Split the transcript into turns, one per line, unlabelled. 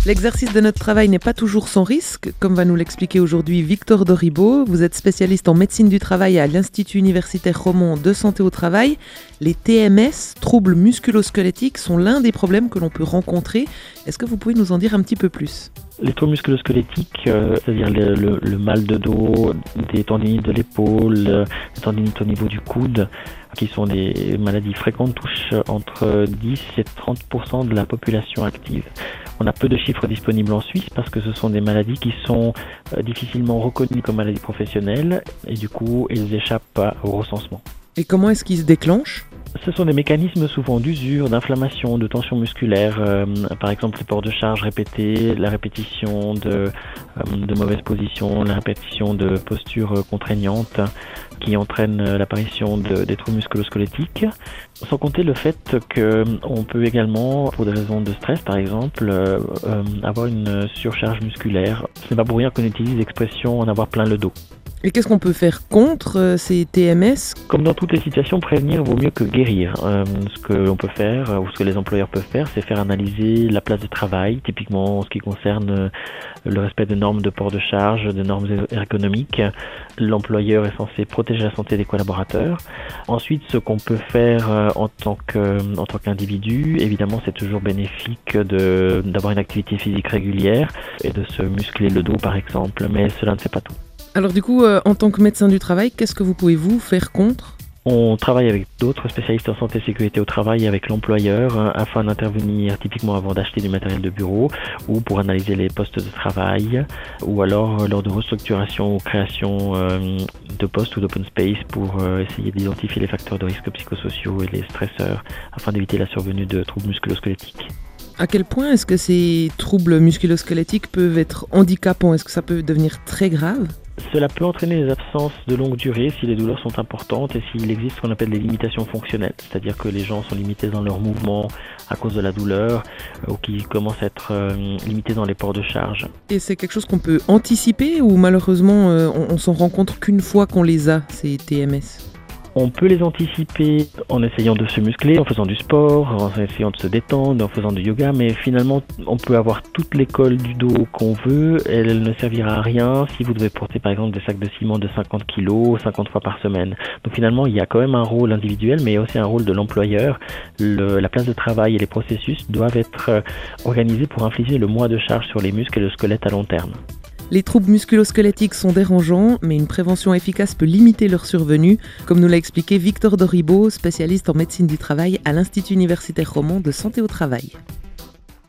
L'exercice de notre travail n'est pas toujours sans risque, comme va nous l'expliquer aujourd'hui Victor Doribo. Vous êtes spécialiste en médecine du travail à l'Institut universitaire roman de santé au travail. Les TMS, troubles musculo-squelettiques, sont l'un des problèmes que l'on peut rencontrer. Est-ce que vous pouvez nous en dire un petit peu plus ?
Les troubles musculo-squelettiques, c'est-à-dire le mal de dos, des tendinites de l'épaule, des tendinites au niveau du coude, qui sont des maladies fréquentes, touchent entre 10 et 30% de la population active. On a peu de chiffres disponibles en Suisse parce que ce sont des maladies qui sont difficilement reconnues comme maladies professionnelles et du coup, elles échappent au recensement.
Et comment est-ce qu'ils se déclenchent ?
Ce sont des mécanismes souvent d'usure, d'inflammation, de tension musculaire, par exemple les ports de charge répétés, la répétition de mauvaises positions, la répétition de postures contraignantes qui entraînent l'apparition des troubles musculo-squelettiques. Sans compter le fait qu'on peut également, pour des raisons de stress par exemple, avoir une surcharge musculaire. Ce n'est pas pour rien qu'on utilise l'expression en avoir plein le dos.
Et qu'est-ce qu'on peut faire contre ces TMS ?
Comme dans toutes les situations, prévenir vaut mieux que guérir. Ce que l'on peut faire, ou ce que les employeurs peuvent faire, c'est faire analyser la place de travail, typiquement en ce qui concerne le respect de normes de port de charge, de normes ergonomiques. L'employeur est censé protéger la santé des collaborateurs. Ensuite, ce qu'on peut faire en tant qu'individu, évidemment, c'est toujours bénéfique d'avoir une activité physique régulière et de se muscler le dos, par exemple, mais cela ne fait pas tout.
Alors du coup, en tant que médecin du travail, qu'est-ce que vous pouvez faire contre ?
On travaille avec d'autres spécialistes en santé et sécurité au travail, avec l'employeur, afin d'intervenir typiquement avant d'acheter du matériel de bureau ou pour analyser les postes de travail, ou alors lors de restructuration ou création de postes ou d'open space pour essayer d'identifier les facteurs de risque psychosociaux et les stresseurs afin d'éviter la survenue de troubles musculo-squelettiques.
À quel point est-ce que ces troubles musculo-squelettiques peuvent être handicapants ? Est-ce que ça peut devenir très grave ?
Cela peut entraîner des absences de longue durée si les douleurs sont importantes et s'il existe ce qu'on appelle des limitations fonctionnelles, c'est-à-dire que les gens sont limités dans leurs mouvements à cause de la douleur ou qui commencent à être limités dans les ports de charge.
Et c'est quelque chose qu'on peut anticiper ou malheureusement on s'en rend compte qu'une fois qu'on les a, ces TMS ?
On peut les anticiper en essayant de se muscler, en faisant du sport, en essayant de se détendre, en faisant du yoga, mais finalement, on peut avoir toute l'école du dos qu'on veut, elle ne servira à rien si vous devez porter par exemple des sacs de ciment de 50 kg 50 fois par semaine. Donc finalement, il y a quand même un rôle individuel, mais il y a aussi un rôle de l'employeur. La place de travail et les processus doivent être organisés pour infliger le moins de charge sur les muscles et le squelette à long terme.
Les troubles musculo-squelettiques sont dérangeants, mais une prévention efficace peut limiter leur survenue, comme nous l'a expliqué Victor Doribo, spécialiste en médecine du travail à l'Institut universitaire roman de santé au travail.